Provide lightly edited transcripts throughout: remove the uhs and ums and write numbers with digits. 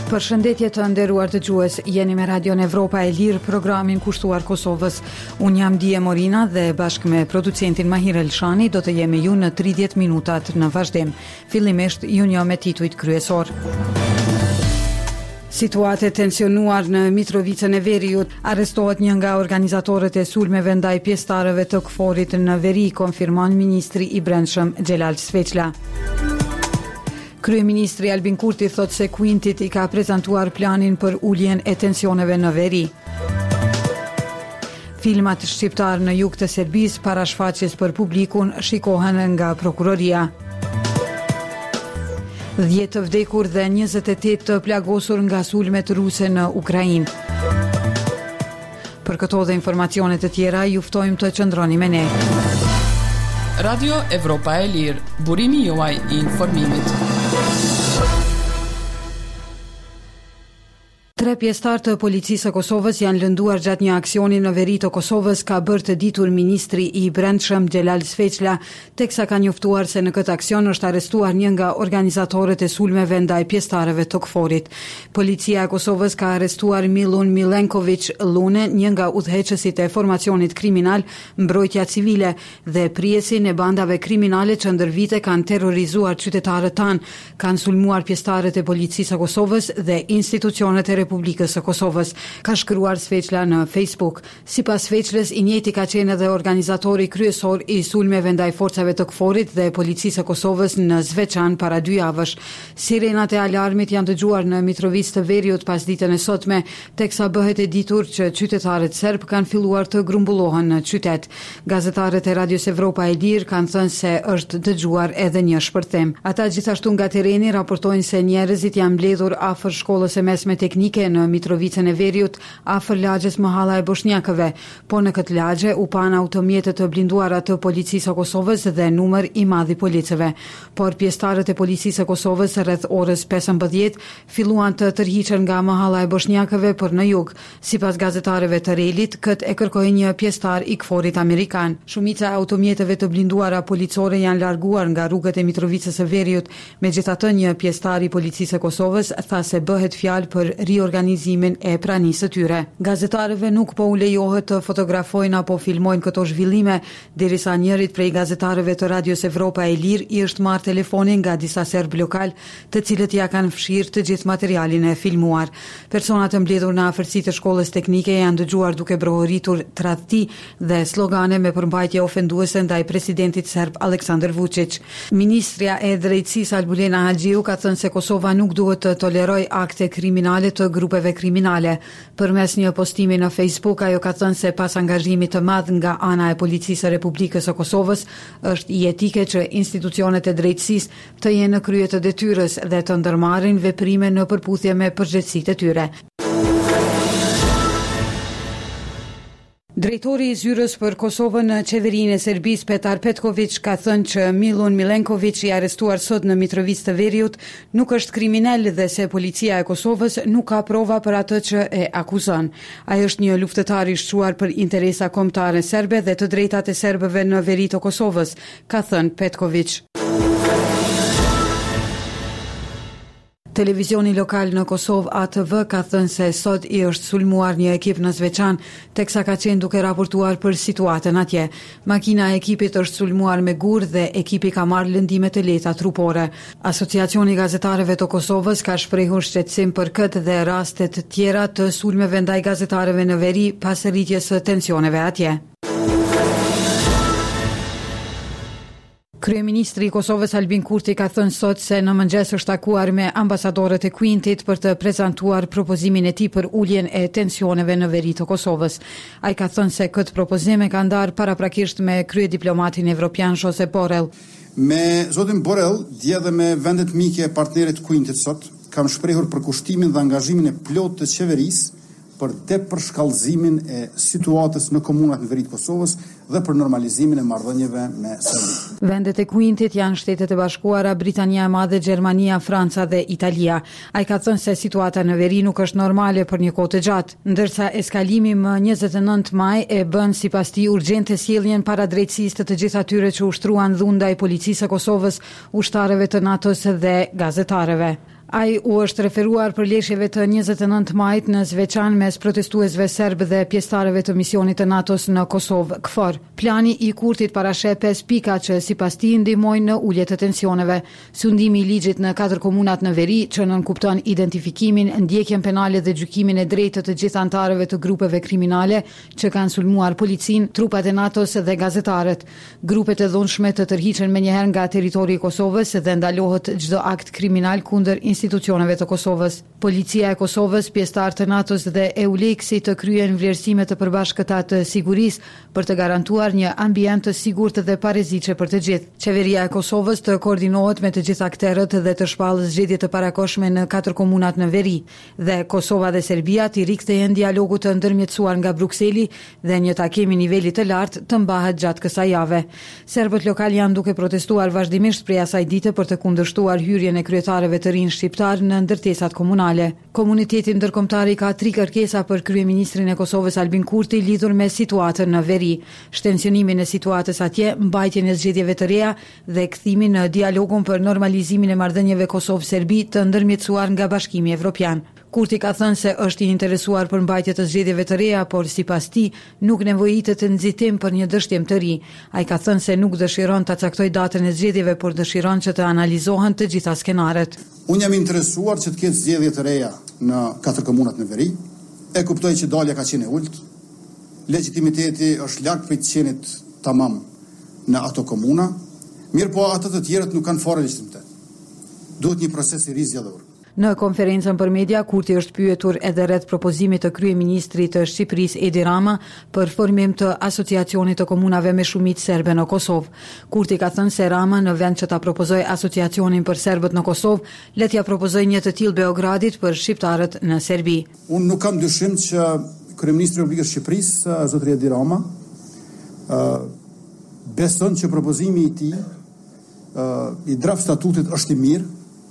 Përshëndetje të nderuar dëgjues, jeni me Radion Evropa e Lirë, programin kushtuar Kosovës. Unë jam Dije Morina dhe bashkë me producentin Mahir Elshani do të jemi ju në 30 minutat në vazhdim. Fillimisht ju njoh me titujt kryesor. Situatë tensionuar në Mitrovicën e Veriut, arrestohet një nga organizatorët e sulmeve ndaj pjesëtarëve të KFOR-it në Veri, konfirmon ministri i Brendshëm Xhelal Sveçla. Kryeministri Albin Kurti thot se Kuintit i ka prezantuar planin për uljen e tensioneve në Veri. Filmat shqiptar në jug të Serbisë para shfaqjes për publikun shikohen nga prokuroria. 10 të vdekur dhe 28 të plagosur nga sulmet ruse në Ukrainë. Për këto dhe informacione të tjera, ju ftojmë të qëndroni me ne. Radio Evropa e Lirë, burimi juaj i informimit. 3 pjesëtar të policisë së Kosovës janë lënduar gjatë një aksioni në Veri të Kosovës, ka bërë të ditur ministri i Brendshëm Xhelal Sveçla, teksa ka njoftuar se në këtë aksion është arrestuar një nga organizatorët e sulmeve ndaj pjesëtarëve të KFOR-it. Policia e Kosovës ka arrestuar Milun Milenković Lune, një nga udhëheqësit e formacionit kriminal Mbrojtja Civile dhe prijesin e bandave kriminale që ndër vite kanë terrorizuar qytetarët tanë, kanë sulmuar pjesëtarët e policisë së Kosovës dhe institucionet e Republikës së Kosovës, ka shkruar Sveçla në Facebook. Sipas Sveçlës, i njëjti ka qenë edhe organizatori kryesor i sulmeve ndaj forcave të KFOR-it dhe policisë së Kosovës në Zveçan para 2 javësh. Sirenat e alarmit janë dëgjuar në Mitrovicë të Veriut pas ditën e sotme, teksa bëhet e ditur që qytetarët serb kanë filluar të grumbullohen në qytet. Gazetarët e Radios Evropa e Lirë kanë thënë se është dëgjuar edhe një shpërthim. Ata gjithashtu nga tereni raportojnë se njerëzit janë mbledhur afër shkollës së mesme teknike në Mitrovicën e Veriut, afër lagjes Mohala e Bosnjakëve, po në këtë lagje u pan automjete të blinduara të policisë së Kosovës dhe numër i madh i policëve. Por pjesëtarët e policisë së Kosovës rreth orës 15 filluan të tërhiqen nga Mohala e Bosnjakëve për në jug. Sipas gazetarëve të Relit, këtë e kërkoi një pjesëtar i KFOR-it amerikan. Shumica e automjeteve të blinduara policore janë larguar nga rrugët e Mitrovicës së Veriut, megjithatë një pjesëtar i policisë së Kosovës tha se bëhet fjalë për organizimin e pranisë së tyre. Gazetarëve nuk po u lejohet të fotografojnë apo filmojnë këto zhvillime, derisa njërit prej gazetarëve të Radios Evropa e Lirë i është marrë telefonin nga disa serb lokal, të cilët ja kanë fshirë të gjithë materialin e filmuar. Personat të mbledhur në afërsi të shkollës teknike janë dëgjuar duke brohoritur tradhti dhe slogane me përmbajtje ofenduese ndaj presidentit serb Aleksandar Vučić. Ministrja e Drejtësisë Albulena Haxhiu ka thënë se Kosova nuk duhet të tolerojë akte kriminale të grupeve kriminale. Përmes një postimi në Facebook, ajo ka thënë se pas angazhimit të madh nga ana e policisë së Republikës së Kosovës, është i etike që institucionet e drejtësisë të jenë në krye të detyrës dhe të ndërmarrin veprime në përputhje me përgjegjësitë e tyre. Drejtori i zyrës për Kosovën në qeverinë e Serbisë, Petar Petković, ka thënë që Milun Milenković, i arrestuar sot në Mitrovicë të Veriut, nuk është kriminal dhe se policia e Kosovës nuk ka prova për atë që e akuzon. Ai është një luftëtar i shquar për interesa kombëtare serbe dhe të drejtat e serbëve në veri të Kosovës, ka thënë Petković. Televizioni lokal në Kosovë ATV ka thënë se sot i është sulmuar një ekip në Zveçan, teksa ka qenë duke raportuar për situatën atje. Makina e ekipit është sulmuar me gur dhe ekipi ka marrë lëndime të lehta trupore. Asociacioni i gazetarëve të Kosovës ka shprehur shqetësim për këtë dhe rastet tjera të sulmeve ndaj gazetarëve në Veri pas rritjes së tensioneve atje. Kryeministri i Kosovës Albin Kurti ka thënë sot se në mëngjes është takuar me ambasadorët e Kuintit për të prezantuar propozimin e tij për uljen e tensioneve në Veri të Kosovës. Ai ka thënë se këtë propozim e ka ndarë paraprakisht me kryediplomatin evropian Josep Borrell. Me zotin Borrell, dje dhe me vendet mike e partnerit Kuintit sot, kam shprehur përkushtimin dhe angazhimin e plotë të qeverisë për tepërshkallëzimin e situatës në komunat në veri të Kosovës dhe për normalizimin e marrëdhënieve me Serbinë. Vendet e Kuintit janë Shtetet e Bashkuara, Britania e Madhe, Gjermania, Franca dhe Italia. Ai ka thënë se situata në veri nuk është normale për një kohë të gjatë, ndërsa eskalimi më 29 maj e bën sipas tij urgjente sjelljen para drejtësisë të gjithë atyre që ushtruan dhun ndaj policisë së Kosovës, ushtarëve të NATO-s dhe gazetarëve. Ai u është referuar për leshjeve të 29 majit në Zveçan mes protestuesve serbë dhe pjesëtarëve të misionit të NATO-s në Kosovë, KFOR. Plani i Kurtit parasheh 5 pika që sipas tij ndihmojnë në ulje të tensioneve. Sundimi i ligjit në 4 komunat në veri, që nënkupton identifikimin, ndjekjen penale dhe gjykimin e drejtë të gjithë anëtarëve të grupeve kriminale që kanë sulmuar policin, trupat e NATO-s dhe gazetarët. Grupet e dhunshme të tërhiqen menjëherë nga territori i Kosovës dhe ndalohet çdo akt kriminal kundër institucioneve të Kosovës. Policia e Kosovës, pjesëtar të NATO-s dhe EULEX-i të kryen vlerësime të përbashkëta të sigurisë për të garantuar një ambient të sigurt dhe pa rreziqe për të gjithë. Qeveria e Kosovës të koordinohet me të gjithë akterët dhe të shpallë zgjedhje të parakohshme në 4 komunat në veri, dhe Kosova dhe Serbia të rikthehen dialogut të ndërmjetësuar nga Brukseli dhe një takim i nivelit të lartë të mbahet gjatë kësaj jave. Serbët lokal janë duke protestuar vazhdimisht prej asaj dite për të kundërshtuar hyrjen e kryetarëve të rinj shqiptar në ndërtesat komunale. Komuniteti ndërkombëtar ka 3 kërkesa për kryeministrin e Kosovës Albin Kurti lidhur me situatën në veri: shtensionimin e situatës atje, mbajtjen e zgjedhjeve të reja dhe kthimin në dialogun për normalizimin e marrëdhënieve Kosovë-Serbi të ndërmjetësuar nga Bashkimi Evropian. Kurti ka thënë se është i interesuar për mbajtje të zgjedhjeve të reja, por sipas tij nuk nevojitet nxitim për një dështjem të ri. Ai ka thënë se nuk dëshiron ta caktojë datën e zgjedhjeve, por dëshiron që të analizohen të gjitha skenaret. Unë jam interesuar që të ketë zgjedhje të reja në 4 komunat në veri. E kuptoj që dalja ka qenë e ulët. Legitimiteti është larg prej të qenit tamam në ato komuna. Mirë, po ato të tjerët nuk kanë fare legitimitet. Duhet një proces i rizgjedhur. Në konferencën për media, Kurti është pyetur edhe rreth propozimit të kryeministrit të Shqipërisë Edi Rama për formim të asociacionit të komunave me shumicë serbe në Kosovë. Kurti ka thënë se Rama, në vend që ta propozojë asociacionin për serbët në Kosovë, le t'ia propozojë një të tillë Beogradit për shqiptarët në Serbi. Unë nuk kam dyshim që kryeministri i Republikës së Shqipërisë, zotëri Edi Rama, beson që propozimi i tij i draft statutit është i mirë.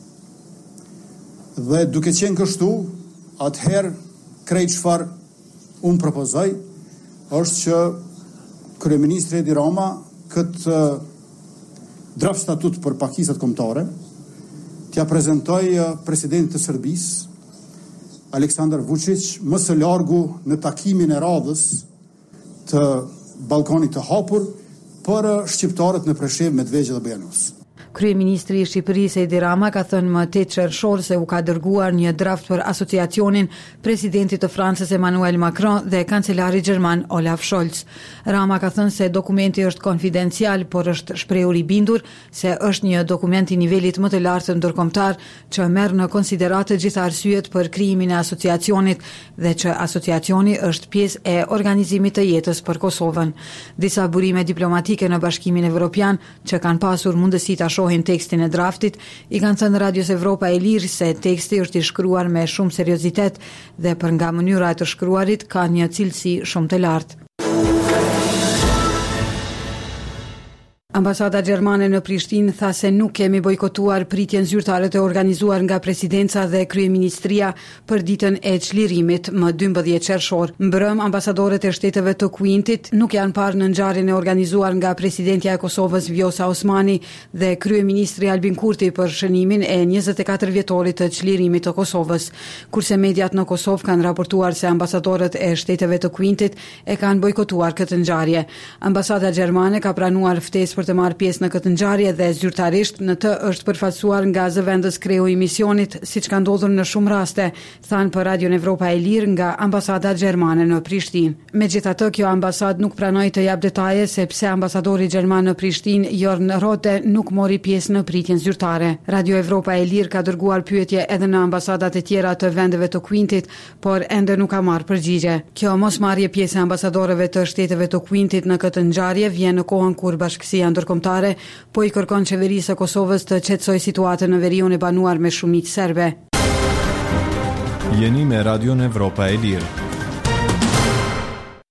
Dhe duke qenë kështu, atëherë krejt çfarë unë propozoj është që kryeministri Edi Rama këtë draft statut për pakisat kombëtare t'ia prezantoj presidentit të Serbisë, Aleksandar Vučić, më së largu në takimin e radhës të Ballkanit të hapur për shqiptarët në Preshevë, Medvegjë dhe Bujanos. Kryeministri i Shqipërisë Edi Rama ka thënë më 8 qershor se u ka dërguar një draft për asociacionin presidentit të Francës Emmanuel Macron dhe kancelari gjerman Olaf Scholz. Rama ka thënë se dokumenti është konfidencial, por është shprehur i bindur se është një dokument i nivelit më të lartë ndërkombëtar që merr në konsiderat të gjitha arsyet për krijimin e asociacionit dhe që asociacioni është pjesë e organizimit të jetës për Kosovën. Disa burime diplomatike në Bashkimin Evropian që kanë pasur mundësi ta tekstin e draftit, i kanë thënë Radios Evropa e Lirë se teksti është i shkruar me shumë seriozitet dhe për nga mënyra e të shkruarit ka një cilësi shumë të lartë. Ambasada gjermane në Prishtinë tha se nuk kemi bojkotuar pritjen zyrtare të organizuar nga presidenca dhe kryeministria për ditën e çlirimit më 12 qershor. Mbrëm, ambasadorët e shteteve të Kuintit nuk janë parë në ngjarjen e organizuar nga presidentja e Kosovës Vjosa Osmani dhe kryeministri Albin Kurti për shënimin e 24 vjetorit të çlirimit të Kosovës. Kurse mediat në Kosovë kanë raportuar se ambasadorët e shteteve të Kuintit e kanë bojkotuar këtë ngjarje. Ambasada gjermane ka pranuar ftesë për të marrë pjesë në këtë ngjarje dhe zyrtarisht në të është përfaqësuar nga zëvendës kreu i misionit, siç ka ndodhur në shumë raste, thanë për Radion Evropa e Lirë nga ambasada gjermane në Prishtinë. Megjithatë, kjo ambasadë nuk pranoi të jap detaje se pse ambasadori gjerman në Prishtinë, Jorn Rote, nuk mori pjesë në pritjen zyrtare. Radio Evropa e Lirë ka dërguar pyetje edhe në ambasadat e tjera të vendeve të Kuintit, por ende nuk ka marrë përgjigje. Kjo mosmarrje pjesë e ambasadorëve të shteteve të Kuintit në këtë ngjarje vjen në kohën kur Bashkësia Ndërkombëtare po i kërkon qeverisë së Kosovës të qetësojë situatën në veriun e banuar me shumicë serbe. Jeni me Radion Evropa e Lirë.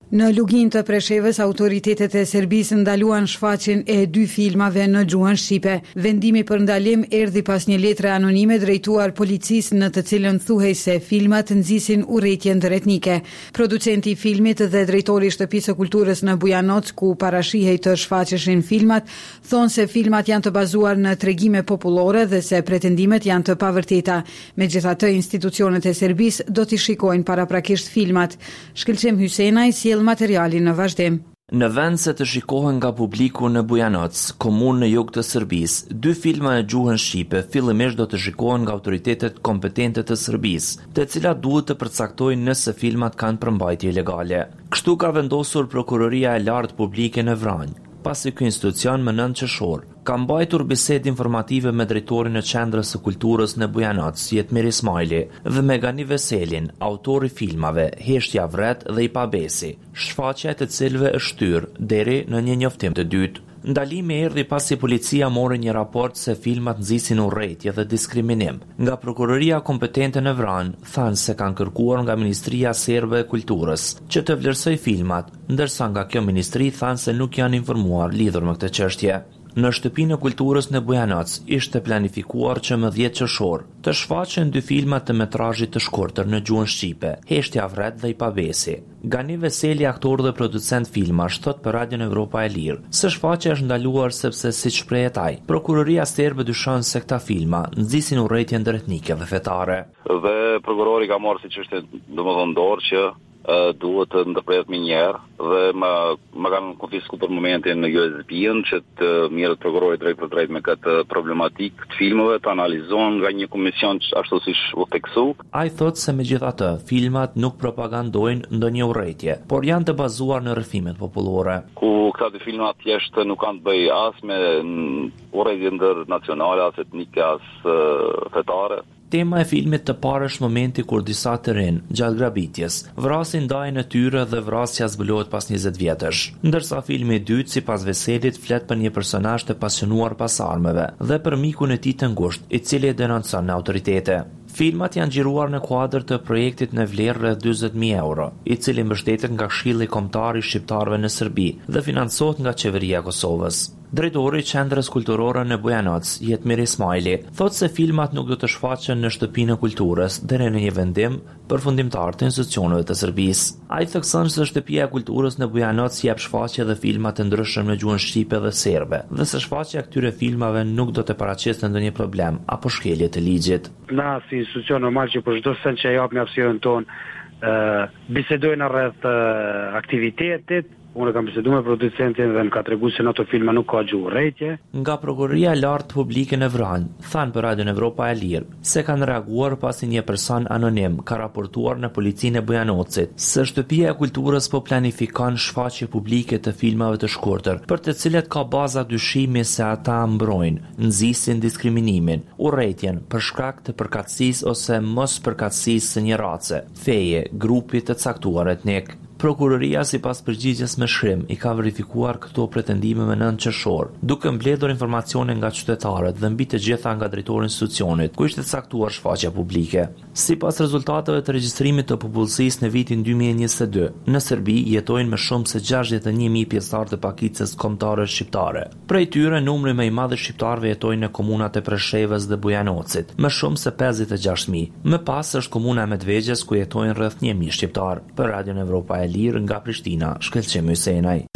Në Lugin të Preshevës, autoritetet e Serbisë ndaluan shfaqjen e 2 filmave në gjuhën shqipe. Vendimi për ndalim erdhi pas një letre anonime drejtuar policisë në të cilën thuhej se filmat nxisin urrëtie ndëretnike. Producenti i filmit dhe drejtori i Shtëpisë së Kulturës në Bujanoc, ku parashihej të shfaqeshin filmat, thonë se filmat janë të bazuar në tregime popullore dhe se pretendimet janë të pavërteta. Megjithatë, institucionet e Serbisë do t'i shikojnë paraprakisht filmat. Shkëlqem Hysenaj materialin në vazhdim. Në vend se të shikohen nga publiku në Bujanoc, komunë në jug të Serbisë, 2 filma në gjuhën shqipe fillimisht do të shikohen nga autoritetet kompetente të Serbisë, të cilat duhet të përcaktojnë nëse filmat kanë përmbajtje legale. Kështu ka vendosur Prokuroria e Lartë Publike në Vranjë, pasi ky institucion më 9 qershor ka mbajtur bisedë informative me drejtorin e Qendrës së Kulturës në Bujanoc, Jetmir Ismaili, dhe me Gani Veselin, autori filmave Heshtja Vret dhe I Pabesi, shfaqja e të cilëve është shtyr deri në një njoftim të dytë. Ndalimi erdhi pasi policia mori një raport se filmat nxisin urrëtie dhe diskriminim. Nga prokuroria kompetente në Vranë thanë se kanë kërkuar nga Ministria Serbe e Kulturës që të vlerësoj filmat, ndërsa nga kjo ministri thanë se nuk janë informuar lidhur me këtë çështje. Në Shtëpinë e Kulturës në Bujanoc ishte planifikuar që më 10 qershor të shfaqen 2 filma të metrazhit të shkurtër në gjuhën shqipe, Heshtja Vret dhe I Pabesi. Gani Veseli, aktor dhe producent filmash, thot për Radion Evropa e Lirë se shfaqja është ndaluar sepse, siç shprehet ai, prokuroria serbe dyshon se këta filma nxisin urrëtie ndëretnike dhe fetare. Dhe prokurori ka marrë siç është domethënë dorë që duhet të ndërprehet më njëherë dhe më kanë konfiskuar për momentin në USB-n që të mirët prokurori drejt për drejt me këtë problematik të filmave të analizohen nga një komision ashtu siç u theksu. Ai thotë se megjithatë filmat nuk propagandojnë ndonjë urrëtie, por janë të bazuar në rrëfimet popullore. Ku këta 2 filma thjesht nuk kanë të bëjë as me urrëtie ndërnacionale, as etnike, as fetare. Tema e filmit të parë është momenti kur disa të rinë, gjatë grabitjes, vrasin ndajën e tyre dhe vrasja zbulohet pas 20 vjetësh. Ndërsa filmi I dytë, sipas Veselit, flet për një personazh të pasionuar pas armëve dhe për mikun e tij të ngushtë, I cili e denoncon në autoritete. Filmat janë xhiruar në kuadër të projektit në vlerë rreth 40.000 euro, I cili mbështetet nga Këshilli Kombëtar I Shqiptarëve në Serbi dhe financohet nga Qeveria e Kosovës. Drejtori I Qendrës Kulturore në Bujanoc, Jetmir Ismaili, thotë se filmat nuk do të shfaqen në Shtëpinë e Kulturës deri në një vendim përfundimtar të institucioneve të Serbisë. Ai thekson se Shtëpia e Kulturës në Bujanoc jep shfaqje dhe filma të ndryshëm në gjuhën shqipe dhe serbe, dhe se shfaqja e këtyre filmave nuk do të paraqesë ndonjë problem apo shkelje të ligjit. Na si institucion normal që për çdo send që japim hapësirën tonë bisedojnë rreth aktivitetit. Unë kam biseduar me producentin dhe më ka treguar se në ato filma nuk ka gjuhë urrëtie. Nga Prokuroria e Lartë Publike në Vranjë, thanë për Radion Evropa e Lirë se kanë reaguar pasi një person anonim ka raportuar në policinë e Bujanocit se Shtëpia e Kulturës po planifikon shfaqje publike të filmave të shkurtër, për të cilet ka baza dyshimi se ata mbrojnë, nxisin diskriminimin, urrëtien për shkak të përkatësisë ose mos përkatësisë së një race, feje, grupi të caktuar etnik. Prokuroria sipas përgjigjes me shkrim I ka verifikuar këto pretendime me 9 qershor, duke mbledhur informacione nga qytetarët dhe mbi të gjitha nga drejtori I institucionit, ku ishte caktuar shfaqja publike. Sipas rezultateve të regjistrimit të popullsisë në vitin 2022, në Serbi jetojnë më shumë se 61.000 pjesëtarë të pakicës kombëtare shqiptare. Prej tyre, numri më I madh I shqiptarëve jetojnë në komunat e Preshevës dhe Bujanocit, më shumë se 56.000. Më pas është komuna e Medvegjes ku jetojnë rreth 1.000 shqiptarë. Për Radion Evropa e Lirë nga Prishtina, Shkëlqem Hysenaj.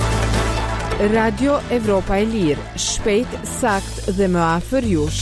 Radio Evropa e Lirë, shpejt, sakt dhe më afër jush.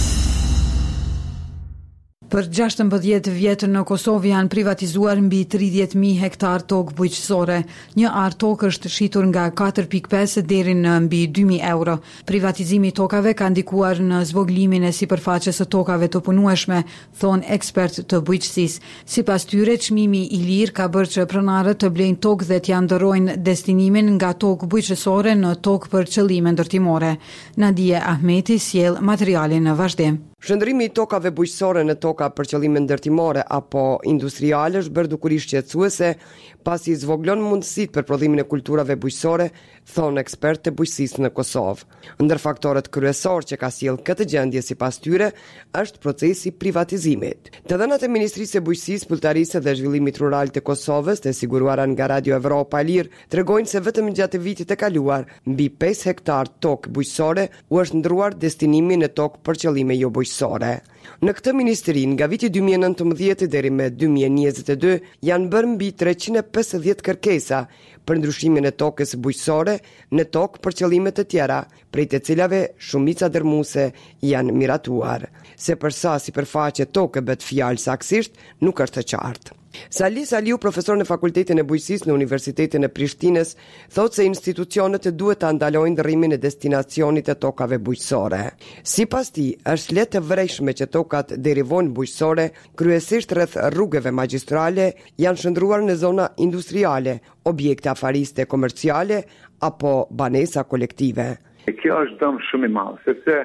Për 16 vjet në Kosovë janë privatizuar mbi 30.000 hektar tokë bujqësore. Një ar tokë është shitur nga 4.5 deri në mbi 2.000 euro. Privatizimi I tokave ka ndikuar në zvoglimin e sipërfaqes së tokave të punueshme, thon ekspert të bujqësisë. Sipas tyre, çmimi I lirë ka bërë që pronarët të blejnë tokë dhe t'ja ndërrojnë destinimin nga tokë bujqësore në tokë për qëllime ndërtimore. Nadia Ahmeti sjell materialin në vazhdim. Shndërrimi i tokave bujqësore në toka për qëllime ndërtimore apo industriale është bërë dukurisht shqetësuese, pasi zvoglon mundësitë për prodhimin e kulturave bujqësore, thonë ekspertë të bujqësisë në Kosovë. Ndër faktorët kryesor që ka sjellë këtë gjendje sipas tyre është procesi privatizimit. Të dhënat e Ministrisë së Bujqësisë, Pulltarisë dhe Zhvillimit Rural të Kosovës, të siguruara nga Radio Evropa e Lirë, tregojnë se vetëm gjatë vitit të kaluar, mbi 5 hektar tokë bujqësore u është ndruar destinimi në tokë për qëllime jo bujqësore. Në këtë ministri, nga viti 2019 deri me 2022, janë bërë mbi 350 kërkesa për ndryshimin e tokës bujqësore në tokë për qëllime të tjera, prej të cilave shumica dërmuese janë miratuar. Se për sa sipërfaqe tokë bëhet fjalë saktësisht, nuk është e qartë. Sali Saliu, profesor në Fakultetin e Bujqësisë në Universitetin e Prishtinës, thotë se institucionet duhet të ndalojnë ndërrimin e destinacionit të tokave bujqësore. Sipas tij, është lehtë të vërejshme që tokat derivojnë bujqësore, kryesisht rreth rrugëve magjistrale, janë shndruar në zona industriale, objekte afariste komerciale apo banesa kolektive. Kjo është dëm shumë i madh, sepse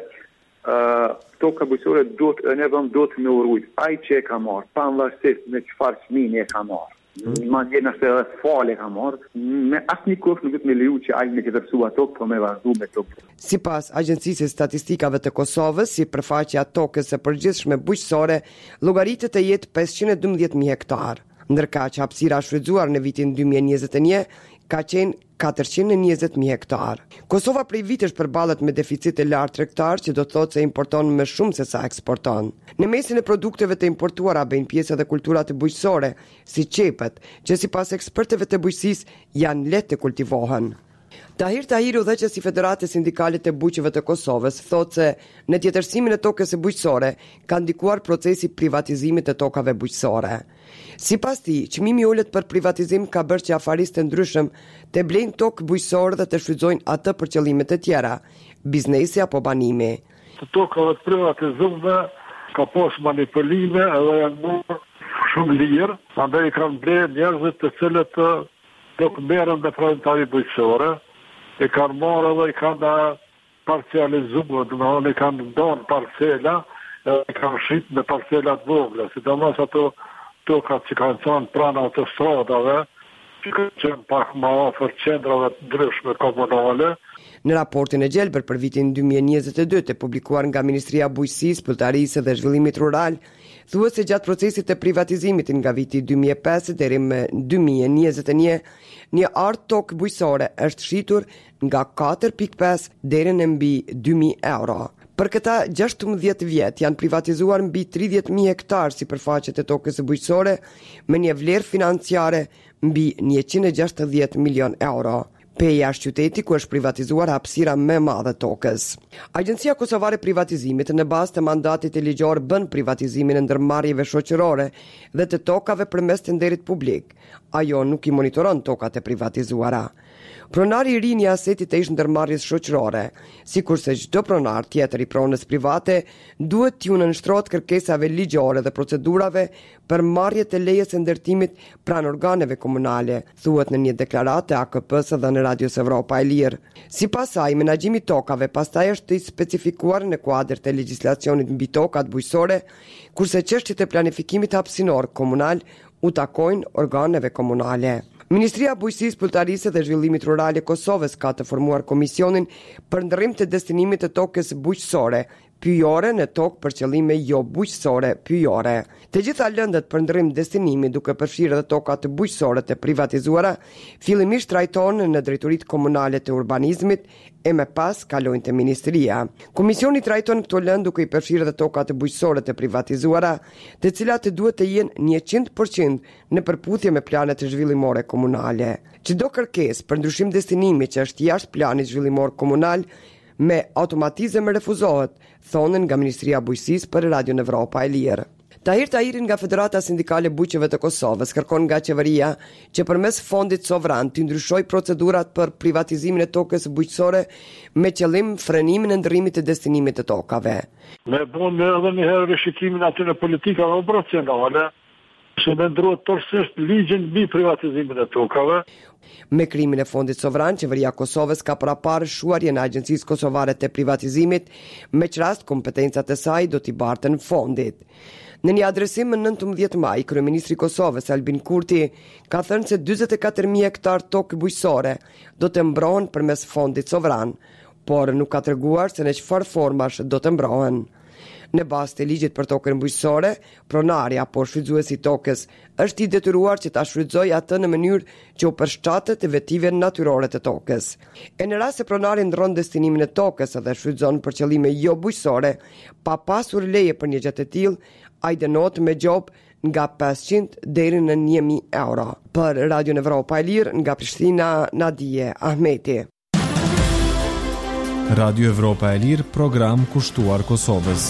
toka bujqësore ne duhet me urujt. Ai që e ka marrë, pa varësisht me çfarë çmimi e ka marrë. Madje nëse edhe fale ka marrë, me asnjë kusht nuk do të më leju që ai me të tërësua tokë, po me vazhdu me tokë. Sipas Agjencisë së Statistikave të Kosovës, sipërfaqja e tokës së përgjithshme bujqësore llogaritet të jetë 512.000 hektar, ndërka që hapësira shfrytzuar në vitin 2021 ka qenë 420.000 hektar. Kosova prej vitesh përballet me deficit të lartë tregtar, që do të thotë se importon më shumë se sa eksporton. Në mesin e produkteve të importuara bëjnë pjesë edhe kulturat e bujqësore, si qepët, që sipas ekspertëve të bujqësisë janë lehtë të kultivohen. Tahir Tahiri, udhëheqësi i Federatës Sindikale të Bujqeve të Kosovës, thotë se në tjetërsimin e tokës së bujqësore ka ndikuar procesi privatizimit të tokave bujqësore. Sipas tij, çmimi i ulët për privatizim ka bërë që afaristë ndryshëm të blejnë tokë bujqësore dhe të shfrytëzojnë atë për qëllime të tjera, biznesi apo banimi. Të tokave të privatizuara ka pas manipulime edhe janë shumë lirë, andaj kanë blerë njerëzit të cilët nuk merren me pronari bujqësore, e kanë marrë dhe i kanë parcializuar, domethënë i kanë dhënë parcela, e kanë shit me parcela të vogla, sidomos ato tokat që kanë qenë pranë autostradave, që kanë qenë pak më afër qendrave të ndryshme komunale. Në raportin e gjelbër për vitin 2022 të publikuar nga Ministria e Bujqësisë, Pulltarisë dhe Zhvillimit Rural, thuhet se gjatë procesit të privatizimit nga viti 2005 deri më 2021, një art tokë bujqësore është shitur nga 4.5 deri në mbi 2.000 euro. Për këta 16 vjet janë privatizuar mbi 30.000 hektar sipërfaqe të tokës së bujqësore me një vlerë financiare mbi 160 milion euro. Peja është qyteti ku është privatizuar hapësira më e madhe tokës. Agjencia Kosovare e Privatizimit në bazë të mandatit të ligjor bën privatizimin e ndërmarrjeve shoqërore dhe të tokave përmes tenderit publik. Ajo nuk i monitoron tokat e privatizuara. Pronari i ri i asetit të ish ndërmarrjes shoqërore, sikurse çdo pronar tjetër i pronës private, duhet t'ju nënshtrohet kërkesave ligjore dhe procedurave për marrje të lejes së ndërtimit pranë organeve komunale, thuhet në një deklaratë AKP-s dhe në Radio Evropa e Lirë. Sipas saj, menaxhimi i tokave pastaj është i specifikuar në kuadër të legjislacionit mbi tokat bujqësore, kurse çështjet e planifikimit hapësinor komunal u takojnë organeve komunale. Ministria e Bujqësisë, Pulltarisë dhe Zhvillimit Rural e Kosovës ka të formuar komisionin për ndërrim të destinimit të tokës bujqësore pyjore në tokë për qëllime jo bujqësore pyjore. Të gjitha lëndët për ndërrim destinimi, duke përfshirë edhe tokat bujqësore të privatizuara, fillimisht trajtohen në drejtoritë komunale të urbanizmit e më pas kalojnë te ministria. Komisioni trajton këto lëndë duke i përfshirë edhe tokat bujqësore të privatizuara, të cilat duhet të jenë 100% në përputhje me planet zhvillimore komunale. Çdo kërkesë për ndryshim destinimi që është jashtë planit zhvillimor komunal me automatizëm refuzohet, thonë nga Ministria e Bujqësisë për Radio Evropa e Lirë. Tahir Tahiri nga Federata Sindikale e Bujqeve të Kosovës kërkon nga qeveria që përmes fondit sovran të ndryshojë procedurat për privatizimin e tokës bujqësore me qëllim frenimin e ndërrimit të destinimit të tokave. Me bon edhe një herë rishikimin aty në politika operacionale, që me ndrohet tërësisht ligjin mbi privatizimin e tokave. Me krimin e fondit sovran, qeveria e Kosovës ka paraparë shuarjen e Agjencisë Kosovare të Privatizimit, me çrast kompetencat e saj do t'i bartën fondit. Në një adresim më 19 maj, kryeministri i Kosovës Albin Kurti ka thënë se 44.000 hektar tokë bujqësore do të mbrohen përmes fondit sovran, por nuk ka treguar se në çfarë formash do të mbrohen. Në bazë të ligjit për tokën bujqësore, pronari apo shfrytëzuesi i tokës është i detyruar që ta shfrytëzojë atë në mënyrë që u përshtatet vetive natyrore të tokës. E në rast se pronari ndron destinimin e tokës dhe shfrytëzon për qëllime jo bujqësore, pa pasur leje për një gjë të tillë, ai dënohet me gjobë nga 500 deri në 1.000 euro. Për Radio Evropa e Lirë, nga Prishtina, Nadije Ahmeti. Radio Evropa e Lirë, program kushtuar Kosovës.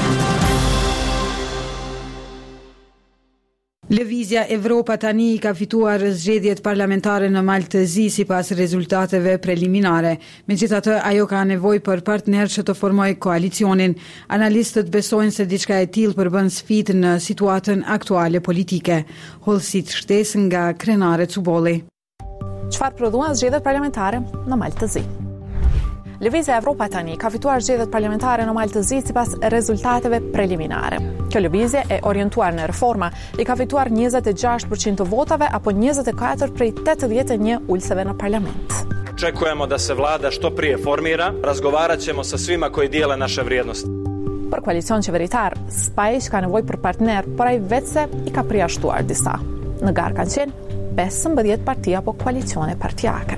Lëvizja Evropa tani ka fituar zgjedhjet parlamentare në Maltëzi sipas rezultateve preliminare. Megjithatë, ajo ka nevojë për partner që të formojë koalicionin. Analistët besojnë se diçka e tillë përbën sfidë në situatën aktuale politike. Hollësit shtesë nga Krenare Cubolli. Çfarë prodhuan zgjedhjet parlamentare në Maltëzi? Lëvizja Evropa tani ka fituar zgjedhjet parlamentare në Maltëzi sipas rezultateve preliminare. Kjo lëvizje e orientuar në reforma i ka fituar 26% të votave apo 24 prej 81 ulseve në parlament. Očekujemo da se vlada što prije formira, razgovarat ćemo sa svima koji dijele naše vrijednosti. Për koalicion qeveritar, SPAIQ ka nevojë për partner, por ai vetëse i ka përjashtuar disa. Në garë kanë qenë 15 partia apo koalicione partijake.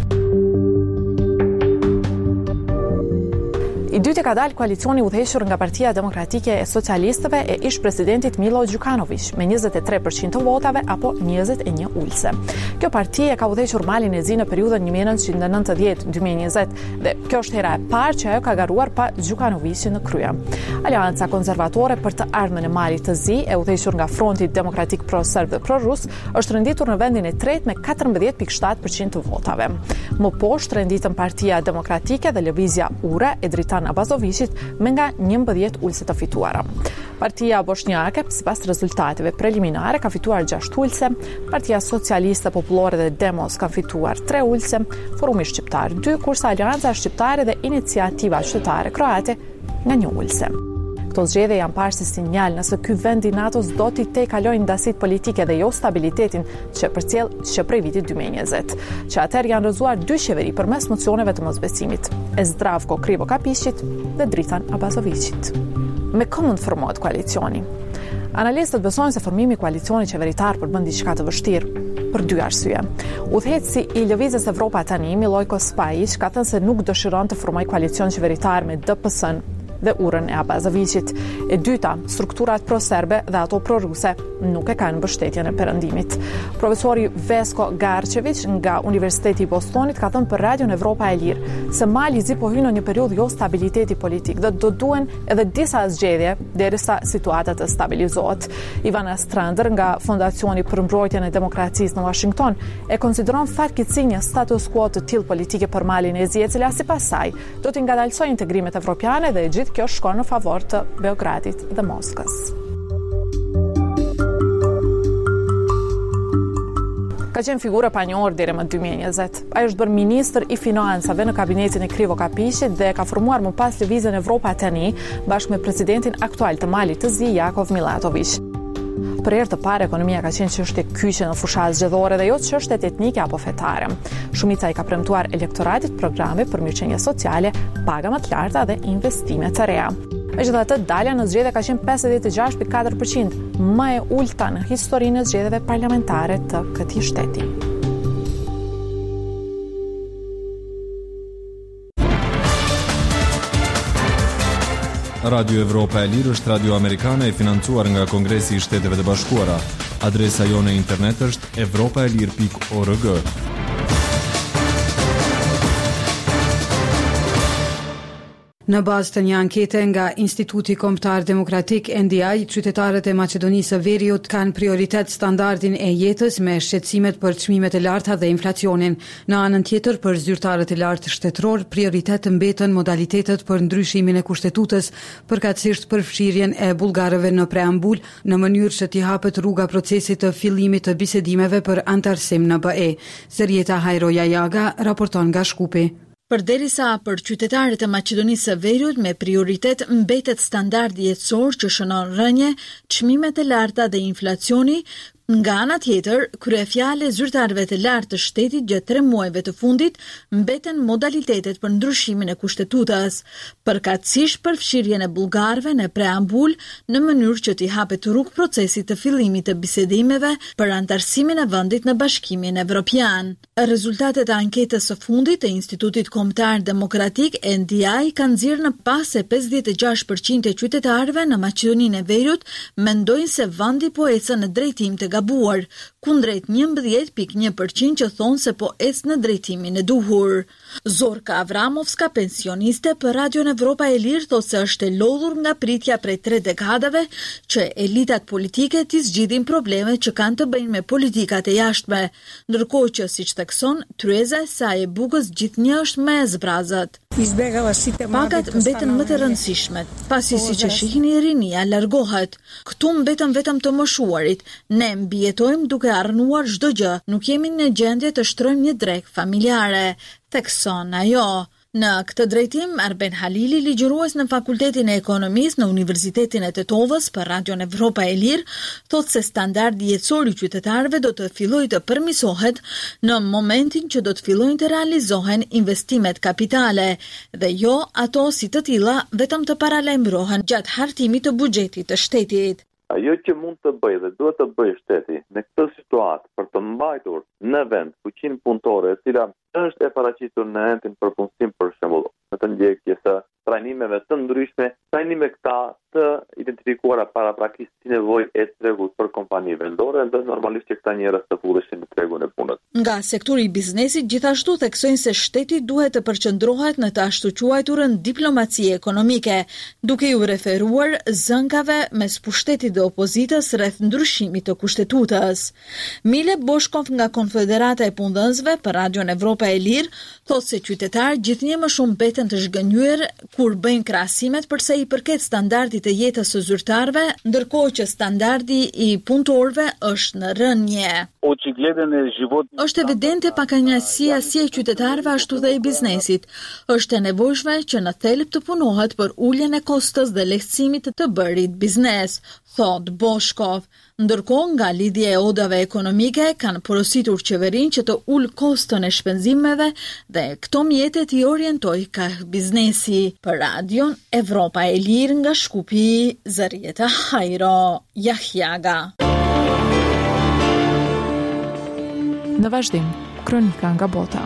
I dyti ka dalë koalicioni udhëhequr nga Partia Demokratike e Socialistëve e ish presidentit Milo Đukanović me 23% të votave apo 21 ulse. Kjo parti e ka udhëhequr Malin e Zi në periudhën 1990-2020 dhe kjo është hera e parë që ajo ka garuar pa Đukanovićin në krye. Alianca konservatore për të ardhmen e Malit të Zi e udhëhequr nga Fronti Demokratik Pro-Serb dhe Pro-Rus është renditur në vendin e tretë me 14.7% të votave. Më poshtë renditën Partia Demokratike dhe Lëvizja Ure e Dritan Abazovićit me nga 11 ulse të fituara. Partia Bosnjake, sipas rezultateve preliminare, ka fituar 6 ulse, Partia Socialiste Popullore dhe Demos ka fituar 3 ulse, Forumi Shqiptar 2, kurse Alianca Shqiptare dhe Iniciativa Qytetare Kroate nga 1 ulse. Këto zgjedhje janë parë si sinjal nëse ky vend i NATO-s do t'i tejkalojë ndasit politike dhe jo stabilitetin që përcjell që prej vitit 2020, që atëherë janë rrëzuar 2 qeveri përmes mocioneve të mosbesimit, e Zdravko Krivokapićit dhe Dritan Abazovićit. Me kë mund formohet koalicioni? Analistët besojnë se formimi i koalicionit qeveritar përbën diçka të vështirë për 2 arsye. Udhëheqësi i Lëvizjes Evropa tani, Milojko SPAIQ, ka thënë se nuk dëshiron të formojë koalicion qeveritar me DPS-n dhe urën e Abazovićit. E dyta, strukturat pro-serbe dhe ato pro-ruse nuk e kanë mbështetjen e perëndimit. Profesori Vesko Garčević nga Universiteti i Bostonit ka thënë për Radio Evropa e Lirë se Mali Zi po hyn në një periudhë jo stabiliteti politik dhe do duhen edhe disa zgjedhje derisa situata të stabilizohet. Ivana Strander nga Fondacioni për Mbrojtjen e Demokracisë në Washington e konsideron fatkeqësi një status quo të tillë politike për Malin e Zi, e cila sipas saj do të ngadalsojë integrimet evropiane dhe gjithë kjo shkon në favor të Beogradit dhe Moskës. Ka qenë figurë pa njohur deri më 2020. Ai është bërë ministër i financave në kabinetin e Krivokapićit dhe ka formuar më pas Lëvizjen Evropa tani bashkë me presidentin aktual të Malit të Zi, Jakov Milatović. Për herë të parë ekonomia ka qenë çështje kyçe në fushat zgjedhore dhe jo çështjet etnike apo fetare. Shumica i ka premtuar elektoratit programe për mirëqenie sociale, paga më të larta dhe investime të reja. Megjithatë, dalja në zgjedhje ka qenë 56.4%, më e ulta në historinë e zgjedhjeve parlamentare të këtij shteti. Radio Evropa e Lirë është radio amerikane e financuar nga Kongresi i Shteteve të Bashkuara. Adresa jone internet është evropaelir.org. Në bazë të një ankete nga Instituti Kombëtar Demokratik NDI, qytetarët e Maqedonisë së Veriut kanë prioritet standardin e jetës me shqetësimet për çmimet e larta dhe inflacionin. Në anën tjetër, për zyrtarët e lartë shtetëror, prioritet mbeten modalitetet për ndryshimin e kushtetutës, përkatësisht përfshirjen e bullgarëve në preambul, në mënyrë që t'i hapet rruga procesit të fillimit të bisedimeve për antarësim në BE. Zerieta Hajro Jajaga raporton nga Shkupi. Përderisa për qytetarët e Maqedonisë së Veriut me prioritet mbetet standardi jetësor që shënon rënje, çmimet e larta dhe inflacioni, nga ana tjetër, kryefjale zyrtarëve të lartë të shtetit gjatë 3 muajve të fundit mbeten modalitetet për ndryshimin e kushtetutës, përkatësisht përfshirjen e bullgarëve në preambul në mënyrë që t'i hapet rrugë procesit të fillimit të bisedimeve për antarësimin e vendit në Bashkimin Evropian. Rezultatet e anketës së fundit të Institutit Kombëtar Demokratik NDI kanë nxjerrë në pas se 56% e qytetarëve në Maqedoninë e Veriut mendojnë se vendi po ecën në drejtim të gabuar, kundrejt 11.1% që thonë se po ecë në drejtimin e duhur. Zorka Avramovska, pensioniste për Radion Evropa e Lirë, thotë se është e lodhur nga pritja prej 3 dekadave që elitat politike t'i zgjidhin problemet që kanë të bëjnë me politikat e jashtme, ndërkohë që siç thekson, tryeza e saj e bukës gjithnjë është me zbrazët. Pagat mbeten më të rëndësishmet, pasi siç e shihni rinia largohet. Këtu mbeten vetëm të moshuarit. Ne mbijetojmë duke arnuar çdo gjë, nuk jemi në gjendje të shtrojmë një drekë familjare, thekson ajo. Në këtë drejtim, Arben Halili, ligjërues në Fakultetin e Ekonomisë në Universitetin e Tetovës për Radion Evropa e Lirë, thotë se standardi jetësor i qytetarëve do të fillojë të përmirësohet në momentin që do të fillojnë të realizohen investimet kapitale dhe jo ato si të tilla vetëm të paralajmërohen gjatë hartimit të buxhetit të shtetit. Ajo që mund të bëjë dhe duhet të bëjë shteti në këtë situatë për të mbajtur në vend fuqinë punëtore, e cila është e paraqitur në endin për punësim, për shembull, në të ndjekjes së trajnimeve të ndryshme, trajnime këta të identifikuara paraprakisht si nevojë e tregut për kompani vendore, dhe normalisht që këta njerëz të fulleshin në tregun e punës. Nga sektori i biznesit, gjithashtu theksojnë se shteti duhet të përqendrohet në të ashtu quajturën diplomaci ekonomike, duke ju referuar zënkave mes pushtetit dhe opozitës rreth ndryshimit të kushtetutës. Mile Boshkov nga Konfederata e Punëdhënësve për Radion Evropa e Lirë thotë se qytetarë gjithnjë më shumë mbeten të zhgënjur kur bëjnë krahasimet përsa i përket standardit të jetës së zyrtarëve, ndërkohë që standardi i punëtorëve është në rënje. Është evidente pakënaqësia si e qytetarëve ashtu dhe e biznesit. Është e nevojshme që në thelb të punohet për uljen e kostos dhe lehtësimit të bërit biznes, thot Boshkov. Ndërkohë, nga lidhja e odave ekonomike kanë porositur qeverinë që të ul koston e shpenzimeve dhe këto mjetet i orientoj ka biznesi. Për Radion Evropa e Lirë nga Shkupi, Zerieta Hajro Jahjaga. Në vazhdim, kronika nga bota.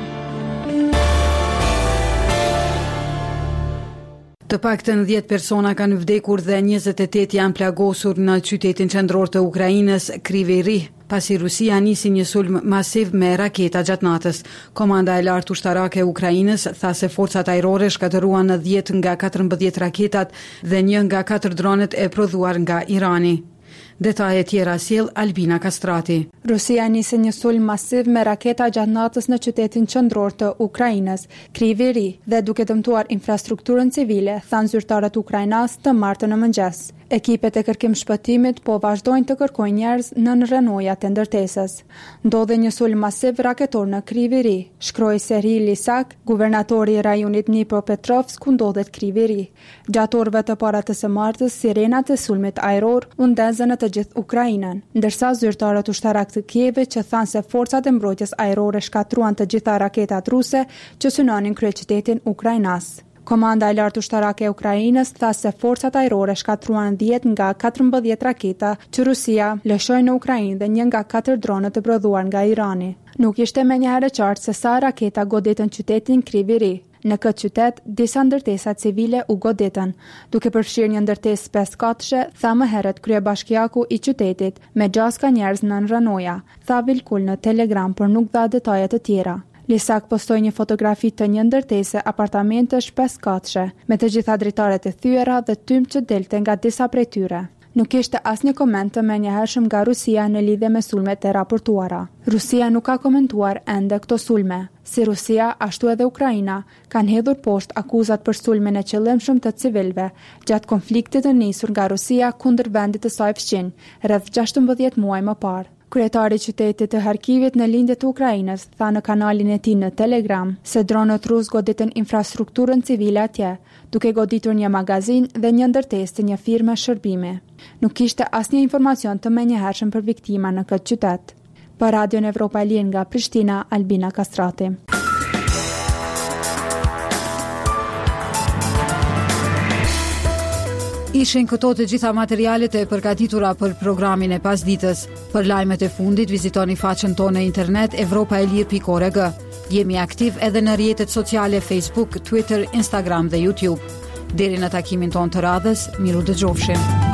Të paktën 10 persona kanë vdekur dhe 28 janë plagosur në qytetin qendror të Ukrainës, Kryvyi Rih, pasi Rusia nisi një sulm masiv me raketa gjatë natës. Komanda e lartë ushtarake e Ukrainës tha se forcat ajrore shkatëruan 10 nga 14 raketat dhe 1 nga 4 dronet e prodhuar nga Irani. Detaje tjera sjell Albina Kastrati. Rusia nisi një sulm masiv me raketa gjatë natës në qytetin qendror të Ukrainës, Kryvyi Rih, dhe duke dëmtuar infrastrukturën civile, thanë zyrtarët ukrainas të martën në mëngjes. Ekipet e kërkim shpëtimit po vazhdojnë të kërkojnë njerëz në rrenojat e ndërtesës. Ndodhe një sulm masiv raketor në Kryvyi Rih, shkroi Serhii Lisak, guvernatori i rajonit Dnipropetrovsk ku ndodhet Kryvyi Rih. Gjatë orëve të para të së martës, sirenat e sulmit ajror u ndezën në të gjithë Ukrainën, ndërsa zyrtarët ushtarak të Kievit që thanë se forcat e mbrojtjes ajrore shkatruan të gjitha raketat ruse që synonin kryeqytetin ukrainas. Komanda e lartë ushtarake e Ukrainës tha se forcat ajrore shkatruan 10 nga 14 raketa që Rusia lëshoi në Ukrainë dhe 1 nga 4 dronet të prodhuar nga Irani. Nuk ishte menjëherë qartë se sa raketa goditën qytetin Kryvyi Rih. Në këtë qytet, disa ndërtesa civile u goditën, duke përfshirë një ndërtesë 5 katëshe, tha më herët kryebashkiaku i qytetit, me 6 njerëz në rënoja, tha Vilkul në Telegram, por nuk dha detajet të tjera. Lisak postoi një fotografi të një ndërtese apartamentesh 5 katëshe, me të gjitha dritaret e thyera dhe tymë që delte nga disa prej tyre. Nuk ishte asnjë koment të menjëhershëm nga Rusia në lidhje me sulmet e raportuara. Rusia nuk ka komentuar ende këto sulme. Si Rusia, ashtu edhe Ukraina, kanë hedhur poshtë akuzat për sulmen e qëllimshëm të civilëve gjatë konfliktit të nisur nga Rusia kundër vendit të saj fqin, rreth 16 muaj më parë. Kryetari i qytetit të Harkivit në lindje të Ukrainës tha në kanalin e tij në Telegram se dronët rus goditën infrastrukturën civile atje, duke goditur një magazin dhe një ndërtesë të një firme shërbimi. Nuk kishte asnjë informacion të menjëhershëm për viktima në këtë qytet. Për Radion Evropa e Lirë nga Prishtina, Albina Kastrati. Ishin këto të gjitha materialet e përgatitura për programin e pasditës. Për lajmet e fundit vizitoni faqen tonë në internet evropaelir.org. Jemi aktiv edhe në rrjetet sociale Facebook, Twitter, Instagram dhe YouTube. Deri në takimin tonë të radhës, miru dëgjofshim.